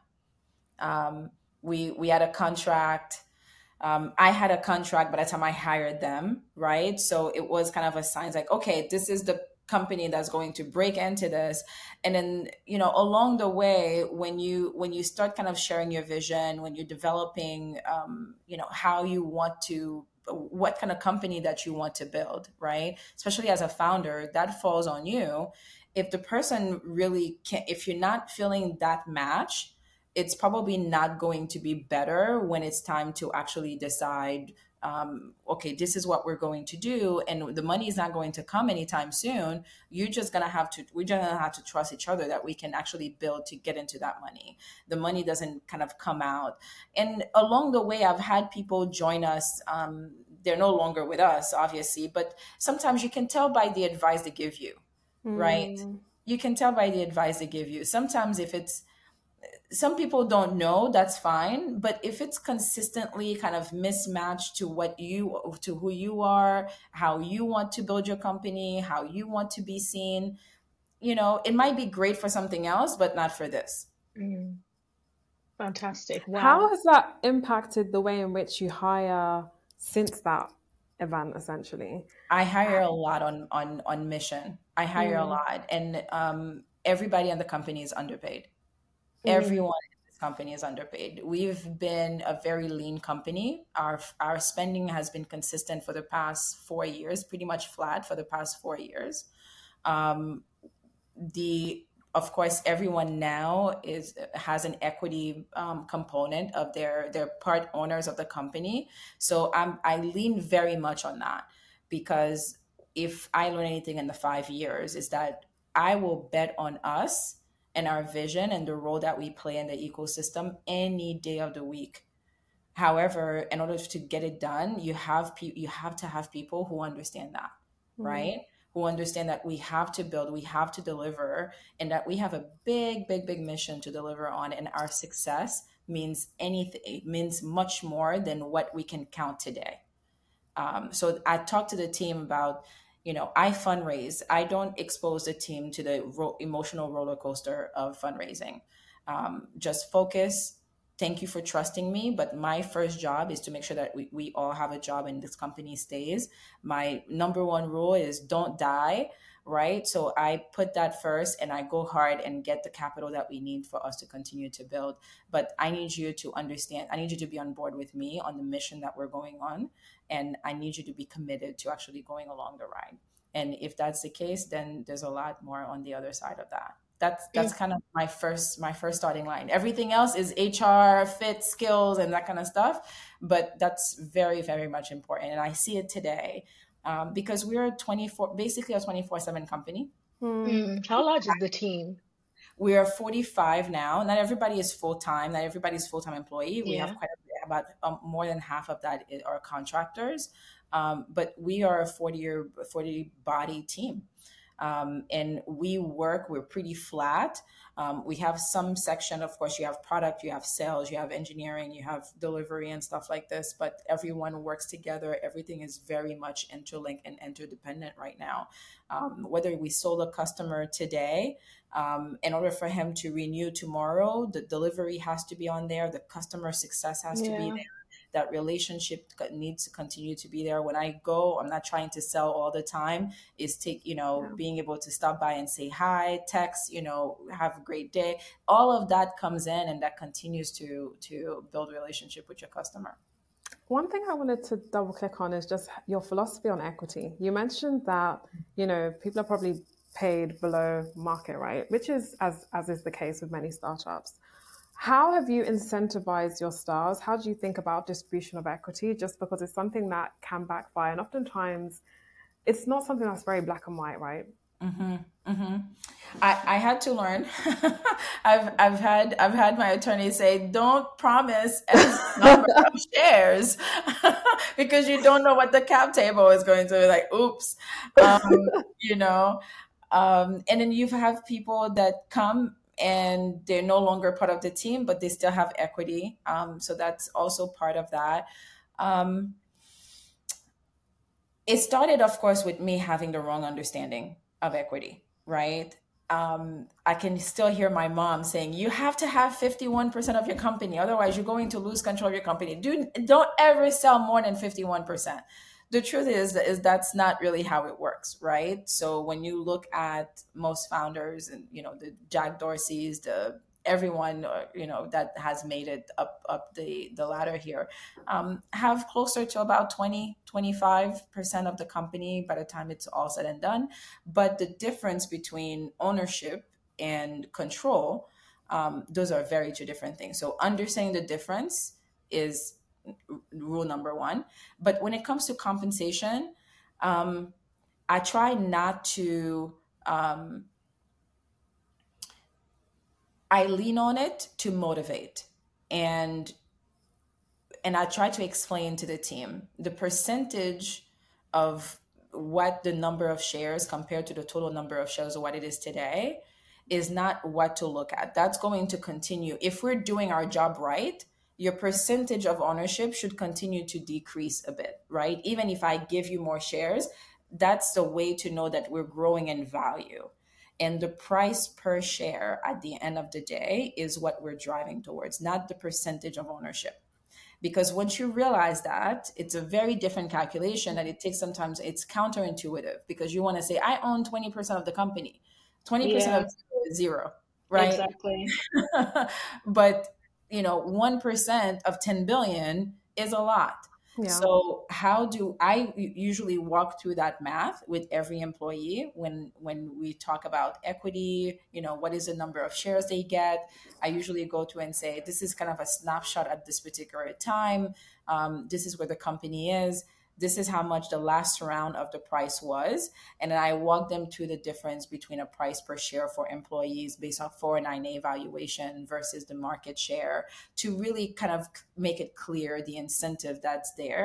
We had a contract. I had a contract by the time I hired them, right? So it was kind of a sign like, okay, this is the company that's going to break into this. And then, along the way, when you start kind of sharing your vision, when you're developing, how you want to, what kind of company that you want to build, right? Especially as a founder, that falls on you. If the person really can't, if you're not feeling that match, it's probably not going to be better when it's time to actually decide, okay, this is what we're going to do, and the money is not going to come anytime soon. We're just gonna have to trust each other that we can actually build to get into that money. The money doesn't kind of come out. And along the way, I've had people join us. They're no longer with us, obviously, but sometimes you can tell by the advice they give you, right? You can tell by the advice they give you. Sometimes if it's, some people don't know, that's fine. But if it's consistently kind of mismatched to who you are, how you want to build your company, how you want to be seen, it might be great for something else, but not for this. Fantastic. Wow. How has that impacted the way in which you hire since that event, essentially? I hire a lot on mission. I hire a lot. And everybody in the company is underpaid. Everyone in this company is underpaid. We've been a very lean company. Our spending has been consistent for the past 4 years, pretty much flat for the past 4 years. Of course, everyone now has an equity component of their part owners of the company. So I lean very much on that, because if I learn anything in the 5 years is that I will bet on us and our vision and the role that we play in the ecosystem any day of the week. However, in order to get it done, you have to have people who understand that, right? who understand that we have to build, we have to deliver, and that we have a big, big, big mission to deliver on. And our success means anything, it means much more than what we can count today. So I talked to the team about, I fundraise. I don't expose the team to the emotional roller coaster of fundraising. Just focus. Thank you for trusting me. But my first job is to make sure that we all have a job and this company stays. My number one rule is don't die. Right. So I put that first and I go hard and get the capital that we need for us to continue to build. But I need you to understand, I need you to be on board with me on the mission that we're going on. And I need you to be committed to actually going along the ride. And if that's the case, then there's a lot more on the other side of that. That's kind of my first starting line. Everything else is HR, fit, skills, and that kind of stuff. But that's very, very much important. And I see it today because we're basically a 24/7 company. How large is the team? We are 45 now. Not everybody is full-time. Not everybody's full-time employee. We Yeah. have about more than half of that are contractors. But we are a 40 body team. And we're pretty flat. We have some section, of course, you have product, you have sales, you have engineering, you have delivery and stuff like this, but everyone works together. Everything is very much interlinked and interdependent right now. Whether we sold a customer today, in order for him to renew tomorrow, the delivery has to be on there. The customer success has to be Yeah. there. That relationship needs to continue to be there. When I go, I'm not trying to sell all the time. Is being able to stop by and say hi, text, have a great day. All of that comes in and that continues to build a relationship with your customer. One thing I wanted to double click on is just your philosophy on equity. You mentioned that, people are probably paid below market, right? Which is, as is the case with many startups. How have you incentivized your stars? How do you think about distribution of equity? Just because it's something that can backfire. And oftentimes it's not something that's very black and white, right? Mm-hmm. Mm-hmm. I had to learn. I've had my attorney say, don't promise X number of shares because you don't know what the cap table is going to be like. Oops, and then you have people that come and they're no longer part of the team, but they still have equity. So that's also part of that. It started, of course, with me having the wrong understanding of equity, right? I can still hear my mom saying, you have to have 51% of your company. Otherwise, you're going to lose control of your company. Don't ever sell more than 51%. The truth is that's not really how it works, right? So when you look at most founders and, the Jack Dorseys, everyone, that has made it up the ladder here, have closer to about 25% of the company by the time it's all said and done. But the difference between ownership and control, those are very two different things. So understanding the difference is rule number one. But when it comes to compensation, I try not to, I lean on it to motivate. And I try to explain to the team the percentage of what the number of shares compared to the total number of shares of what it is today is not what to look at. That's going to continue. If we're doing our job right, your percentage of ownership should continue to decrease a bit, right? Even if I give you more shares, that's the way to know that we're growing in value. And the price per share at the end of the day is what we're driving towards, not the percentage of ownership. Because once you realize that, it's a very different calculation that it takes sometimes, it's counterintuitive because you want to say, I own 20% of the company. 20% of zero, right? Exactly. But 1% of 10 billion is a lot. Yeah. So how do I usually walk through that math with every employee when we talk about equity, what is the number of shares they get? I usually go through and say, this is kind of a snapshot at this particular time. This is where the company is. This is how much the last round of the price was. And then I walk them through the difference between a price per share for employees based on 409A valuation versus the market share to really kind of make it clear the incentive that's there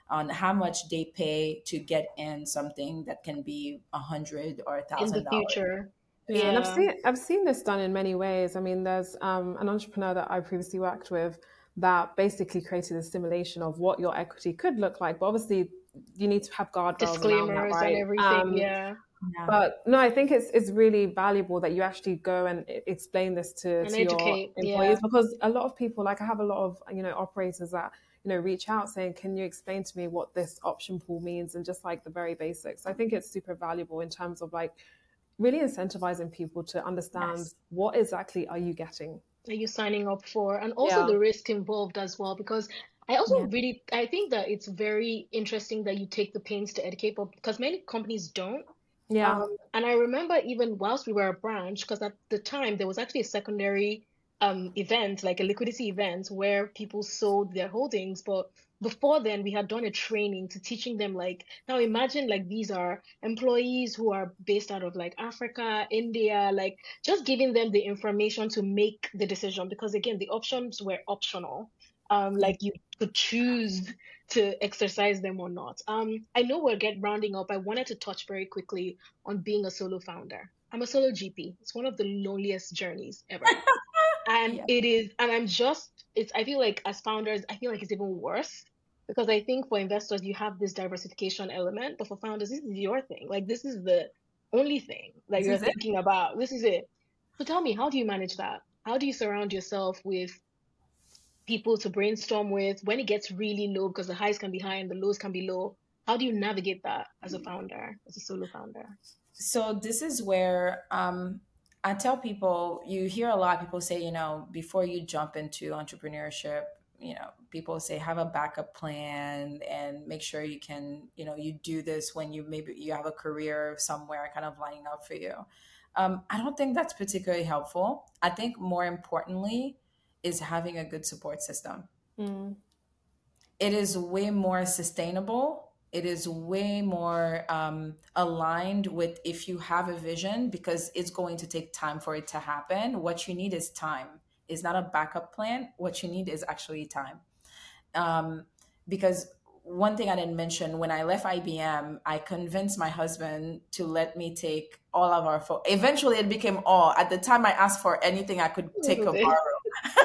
on how much they pay to get in something that can be $100 or In the $1,000. future. Yeah, and Yeah. I've seen this done in many ways. I mean, there's an entrepreneur that I previously worked with that basically created a simulation of what your equity could look like. But obviously, you need to have guardrails around that, Disclaimers and right? everything. Yeah. Yeah. But no, I think it's really valuable that you actually go and explain this And to your educate. employees, Yeah. because a lot of people, like I have a lot of operators that reach out saying, can you explain to me what this option pool means, and just like the very basics. I think it's super valuable in terms of like really incentivizing people to understand Yes. what exactly are you getting. Are you signing up for? And also Yeah, the risk involved as well, because Yeah. I think that it's very interesting that you take the pains to educate, but because many companies don't. yeah, And I remember even whilst we were a branch, because at the time there was actually a secondary event, like a liquidity event, where people sold their holdings. But before then, we had done a training to teaching them, like, now imagine like these are employees who are based out of like Africa, India, like just giving them the information to make the decision, because again, the options were optional. Yeah. Like you could choose to exercise them or not. I know we're rounding up. I wanted to touch very quickly on being a solo founder. I'm a solo GP. It's one of the loneliest journeys ever. And Yeah. it is, and I feel like as founders, I feel like it's even worse, because I think for investors, you have this diversification element, but for founders, this is your thing. Like, this is the only thing that This you're is it. thinking about. This is it. So tell me, how do you manage that? How do you surround yourself with people to brainstorm with when it gets really low, because the highs can be high and the lows can be low? How do you navigate that as a founder, as a solo founder? So this is where I tell people, you hear a lot of people say, before you jump into entrepreneurship, people say have a backup plan and make sure you can, you do this when maybe you have a career somewhere kind of lining up for you. I don't think that's particularly helpful. I think more importantly is having a good support system. mm, It is way more sustainable. It is way more aligned with if you have a vision, because it's going to take time for it to happen. What you need is time. It's not a backup plan. What you need is actually time. Um, because one thing I didn't mention, when I left IBM, I convinced my husband to let me take all of our eventually it became all. At the time I asked for anything I could This take is or it. borrow.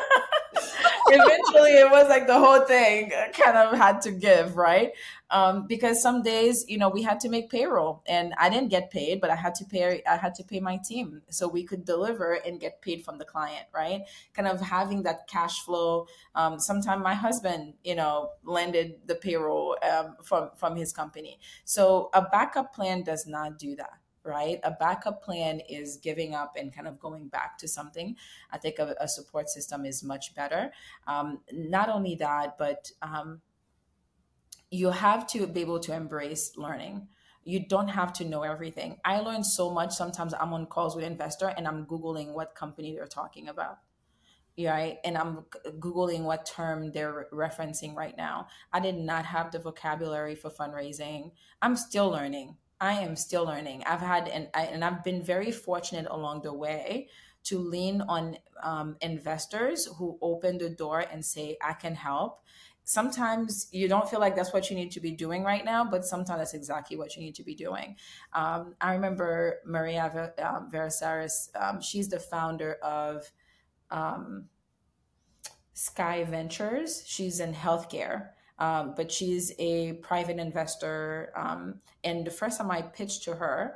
Eventually it was like the whole thing kind of had to give, right? Because some days we had to make payroll and I didn't get paid, but I had to pay my team so we could deliver and get paid from the client, right? Kind of having that cash flow. Sometimes my husband landed the payroll from his company. So a backup plan does not do that, right? A backup plan is giving up and kind of going back to something. I think a support system is much better. Not only that, but you have to be able to embrace learning. You don't have to know everything. I learned so much. Sometimes I'm on calls with investor and I'm Googling what company they're talking about. Right. And I'm Googling what term they're referencing right now. I did not have the vocabulary for fundraising. I'm still learning. I am still learning. And I've been very fortunate along the way to lean on investors who open the door and say, I can help. Sometimes you don't feel like that's what you need to be doing right now, but sometimes that's exactly what you need to be doing. I remember Maria Verasaris. She's the founder of Sky Ventures. She's in healthcare, but she's a private investor. And the first time I pitched to her,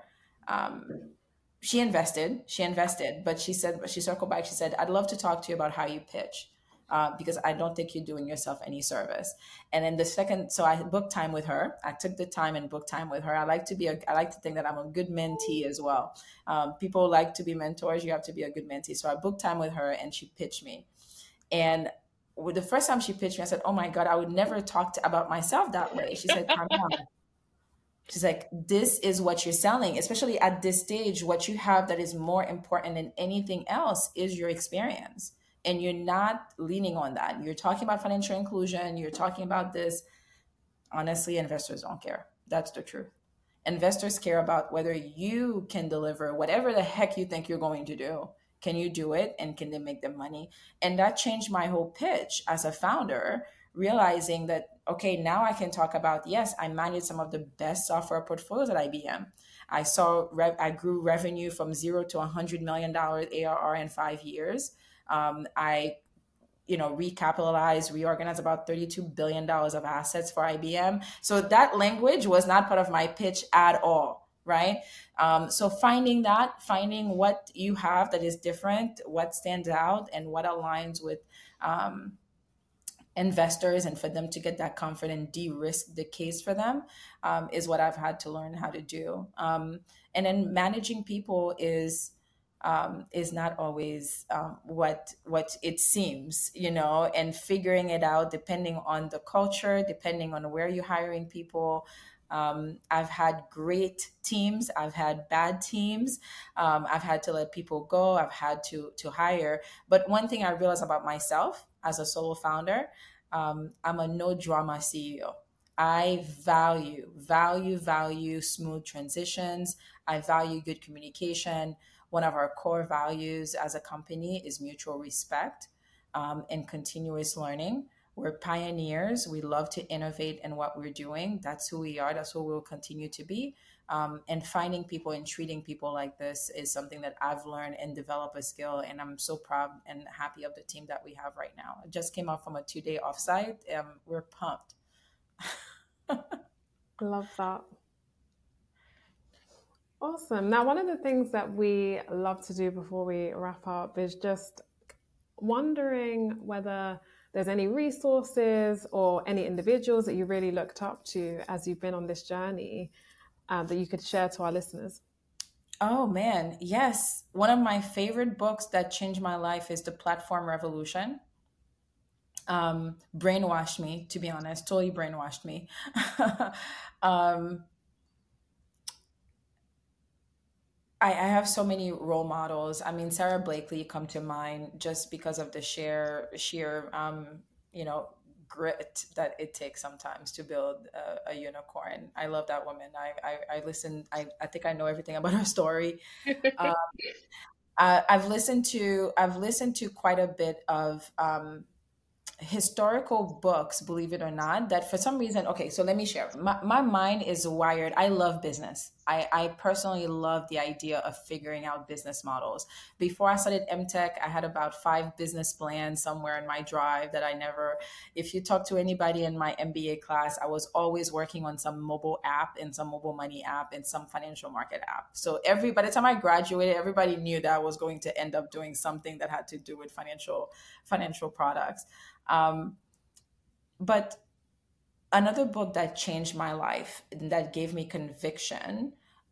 she invested, but she circled back. She said, I'd love to talk to you about how you pitch. Because I don't think you're doing yourself any service. And then so I booked time with her. I took the time and booked time with her. I like to think that I'm a good mentee as well. People like to be mentors. You have to be a good mentee. So I booked time with her and she pitched me. And the first time she pitched me, I said, oh my God, I would never talk about myself that way. She said, Carmel, she's like, this is what you're selling, especially at this stage. What you have that is more important than anything else is your experience. And you're not leaning on that. You're talking about financial inclusion. You're talking about this. Honestly, investors don't care. That's the truth. Investors care about whether you can deliver whatever the heck you think you're going to do. Can you do it? And can they make them money? And that changed my whole pitch as a founder, realizing that okay, now I can talk about, yes, I managed some of the best software portfolios at IBM. I grew revenue from zero to $100 million ARR in 5 years. I recapitalized, reorganized about $32 billion of assets for IBM. So that language was not part of my pitch at all, right? So finding what you have that is different, what stands out, and what aligns with investors, and for them to get that comfort and de-risk the case for them, is what I've had to learn how to do. And then managing people is not always what it seems, and figuring it out depending on the culture, depending on where you're hiring people. I've had great teams, I've had bad teams, I've had to let people go, I've had to hire. But one thing I realized about myself as a solo founder, I'm a no drama CEO. I value smooth transitions. I value good communication. One of our core values as a company is mutual respect, and continuous learning. We're pioneers. We love to innovate in what we're doing. That's who we are. That's who we'll continue to be. And finding people and treating people like this is something that I've learned and developed a skill. And I'm so proud and happy of the team that we have right now. I just came out from a 2-day offsite. We're pumped. Love that. Awesome. Now, one of the things that we love to do before we wrap up is just wondering whether there's any resources or any individuals that you really looked up to as you've been on this journey, that you could share to our listeners. Oh man, yes. One of my favorite books that changed my life is The Platform Revolution. Brainwashed me, to be honest, totally brainwashed me. I have so many role models. I mean, Sarah Blakely come to mind just because of the sheer grit that it takes sometimes to build a unicorn. I love that woman. I listen. I think I know everything about her story. I've listened to quite a bit of historical books, believe it or not, that for some reason, okay, so let me share. My mind is wired. I love business. I personally love the idea of figuring out business models. Before I started MTech, I had about 5 business plans somewhere in my drive that I never, if you talk to anybody in my MBA class, I was always working on some mobile app and some mobile money app and some financial market app. So by the time I graduated, everybody knew that I was going to end up doing something that had to do with financial products. But another book that changed my life, that gave me conviction,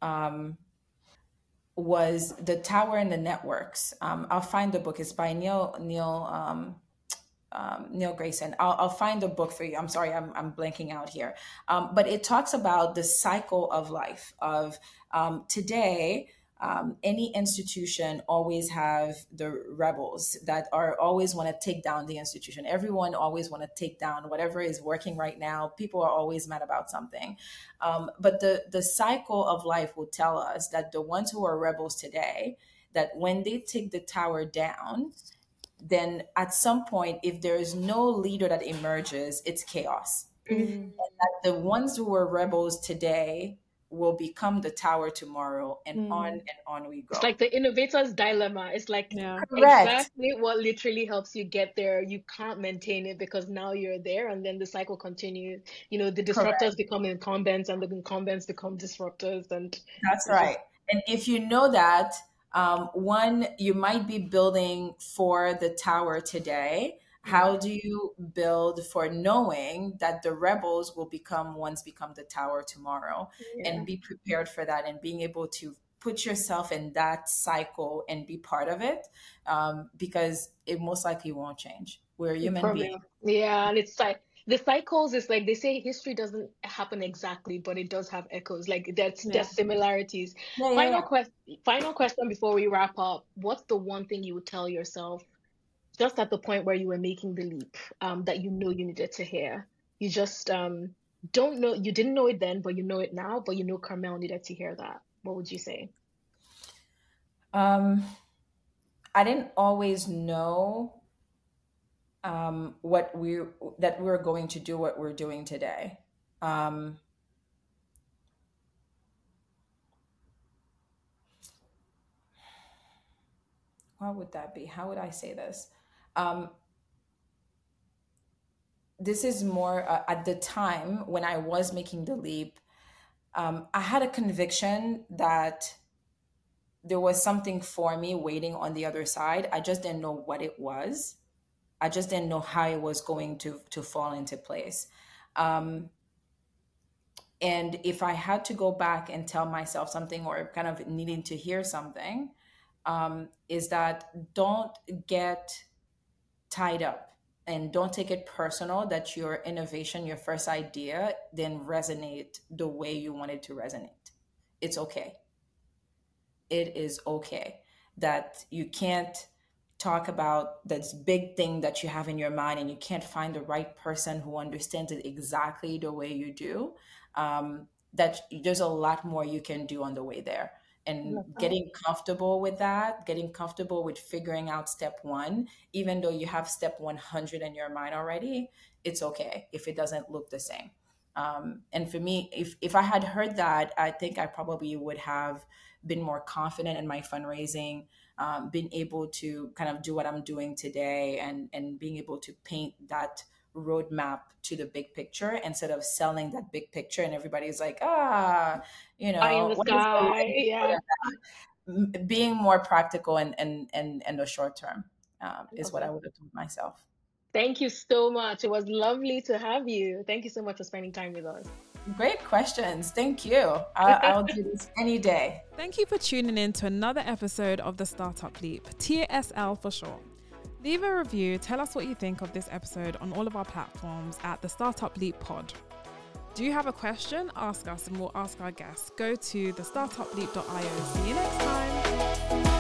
was The Tower and the Networks. I'll find the book. It's by Neil Grayson. I'll find the book for you. I'm sorry, I'm blanking out here. But it talks about the cycle of life of today. Any institution always have the rebels that are always want to take down the institution. Everyone always want to take down whatever is working right now. People are always mad about something. But the cycle of life will tell us that the ones who are rebels today, that when they take the tower down, then at some point, if there is no leader that emerges, it's chaos. And that the ones who are rebels today will become the tower tomorrow, and on we go. It's like the innovator's dilemma. It's like Correct. exactly what literally helps you get there. You can't maintain it because now you're there, and then the cycle continues. The disruptors become incumbents, and the incumbents become disruptors, and that's right. And if you know that, one, you might be building for the tower today. How do you build for knowing that the rebels will become the tower tomorrow, and be prepared for that, and being able to put yourself in that cycle and be part of it, because it most likely won't change. We're human beings. Yeah, and it's like the cycles is like they say history doesn't happen exactly, but it does have echoes. Like there's similarities. Final question before we wrap up. What's the one thing you would tell yourself just at the point where you were making the leap, that you needed to hear? You just don't know, you didn't know it then, but you know it now, but Carmel needed to hear that. What would you say? I didn't always know we're going to do what we're doing today. What would that be? How would I say this? This is more at the time when I was making the leap. I had a conviction that there was something for me waiting on the other side. I just didn't know what it was. I just didn't know how it was going to fall into place. And if I had to go back and tell myself something, or kind of needing to hear something, is that don't get tied up and don't take it personal that your innovation, your first idea, didn't resonate the way you wanted to resonate. It's okay. It is okay that you can't talk about this big thing that you have in your mind and you can't find the right person who understands it exactly the way you do. That there's a lot more you can do on the way there. And getting comfortable with that, getting comfortable with figuring out step one, even though you have step 100 in your mind already, it's okay if it doesn't look the same. And for me, if I had heard that, I think I probably would have been more confident in my fundraising, been able to kind of do what I'm doing today, and being able to paint that roadmap to the big picture instead of selling that big picture and everybody's like, Eye in the what is sky. Yeah. being more practical and the short term is what I would have told myself. Thank you so much. It was lovely to have you. Thank you so much for spending time with us. Great questions. Thank you. I'll do this any day. Thank you for tuning in to another episode of The Startup Leap, TSL for short. Leave a review, tell us what you think of this episode on all of our platforms at The Startup Leap Pod. Do you have a question? Ask us and we'll ask our guests. Go to thestartupleap.io. See you next time.